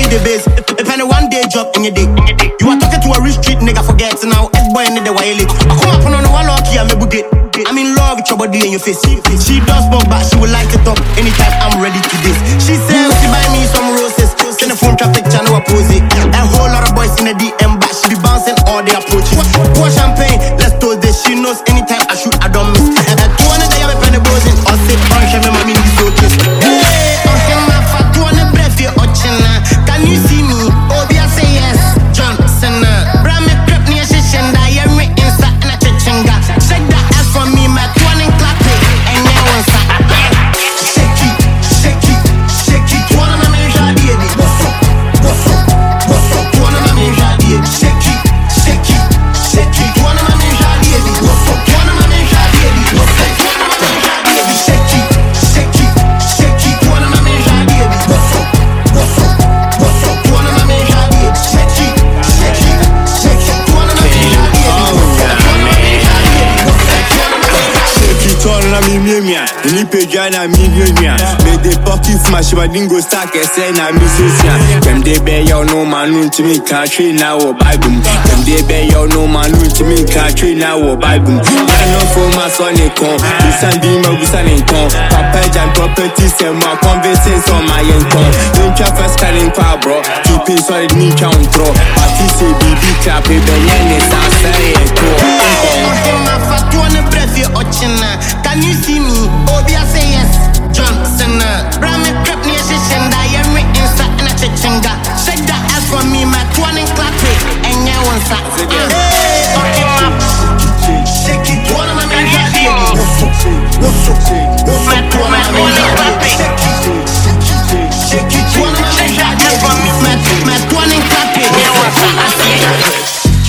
need the base. If any one day job in your day. You are talking to a rich street nigga, forget now. Boy, need the wile. I come up on the wall, okay, I'm a good. I'm in love with your body and your face. She does smoke, but she will light it up anytime I'm ready to this. She says she buy me some roses. Send the phone traffic channel oppose it. A whole lot of boys in the DM, but she be bouncing all the approaches. Pour champagne, let's toast this. She knows anytime I shoot, I don't miss. And 200 I have a penny boozing. Or sit on Shemmy, my mini showcase. Hey, on him, my fat 200 breath, you're watching. Can you see me? Oh, I say yes. Johnson, Bram, crep near Shishenda. You're written, sat in a chichinga. Shake that ass for me, my 200 clap it. And now one sat. Shake it, shake it, shake it. 200 my man, Jadi. What's up? What's up? What's up? 200 my man, Jadi. Shake it, shake it, shake it. 200 my man, Jadi. What's up? 200 my man, Jadi. What's up? 200 my man, Jadi. Shake it, shake it, shake it. 200 my man, Jadi. What's up? What's up? What's up? 200 my man, Jadi. Shake it, shake it, shake it. 200 my man, Jadi. What's up? 200 my man, Jadi. What's up? 200 my man, Jadi. Shake it all na mi mia. Ni peja na mi mia. Me de pocket smash my dingo stack e say na mi sosia. Dem de be yo no man to me country now or Bible. Dem de be yo no man to me country now or Bible. I know for my son e con. You send me my busan e con. Papa and property say my conversations on my income. Don't care first calling power bro. Keep it solid me count throw. Party say BB clap e be yen is say e ko. Can you see me? Oh, I say yes. Johnson, Bram, crep near Shishenda. You're written, sat in a chichinga. Shake that ass for me, my 20 clap it. And now one sat. Hey, okay, my shake it. 200 my man, Jadi. What's up? What's up? What's up? 200 my man, Jadi. Shake it, shake it. 200 my man, Jadi. My 20 clap it. Now one sat.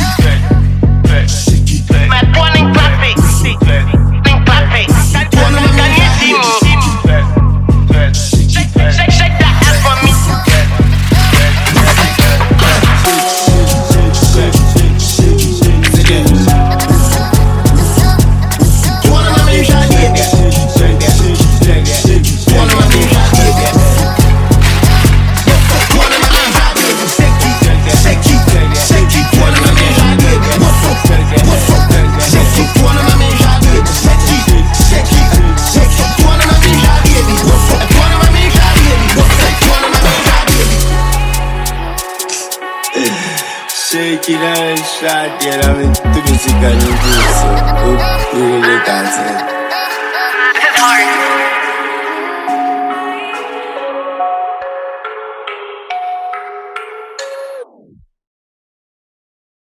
Shake it and shot, yeah, I'm into music and you do so. Oh, really dancing.